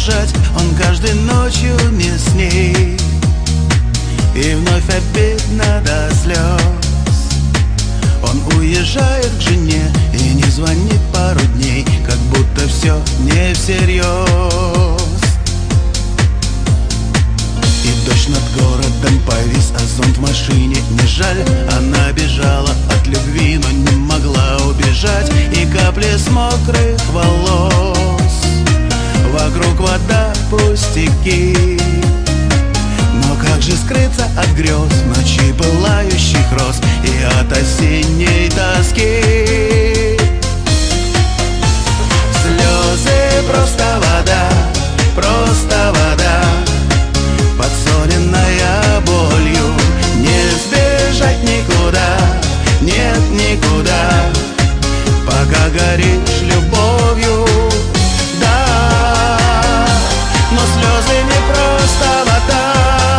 бежать, он каждой ночью не с ней. И вновь обидно до слез. Он уезжает к жене и не звонит пару дней, как будто все не всерьез. И дождь над городом повис, а зонт в машине не жаль. Она бежала от любви, но не могла убежать. И капли с мокрых волос, вокруг вода, пустяки. Но как же скрыться от грез в ночи пылающих роз и от осенней тоски? Слезы просто вода, просто вода, подсоленная болью. Не сбежать никуда, нет никуда, пока горишь любовью. Да, но слезы не просто вода.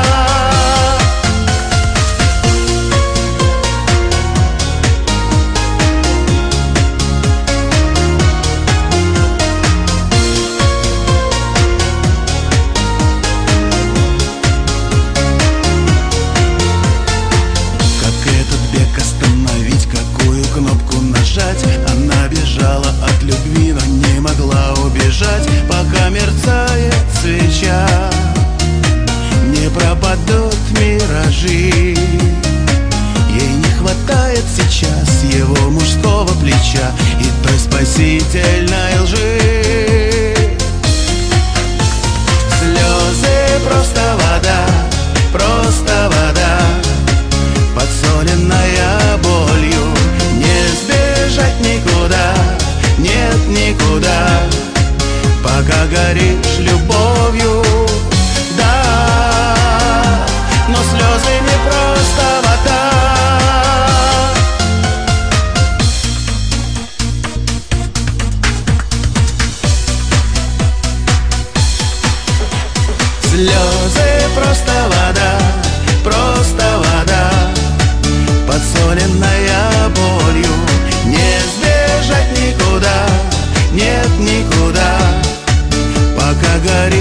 Она бежала от любви, но не могла убежать, пока мерцает свеча. Не пропадут миражи. Ей не хватает сейчас его мужского плеча и той спасительной лжи. Слезы просто вода, просто вода, подсоленная болью. Не сбежать никуда, нет никуда, пока горишь любовью. Да, но слезы не просто вода. Слезы просто вода, просто вода, подсоленная болью. Не сбежать никуда, нет никуда, пока горит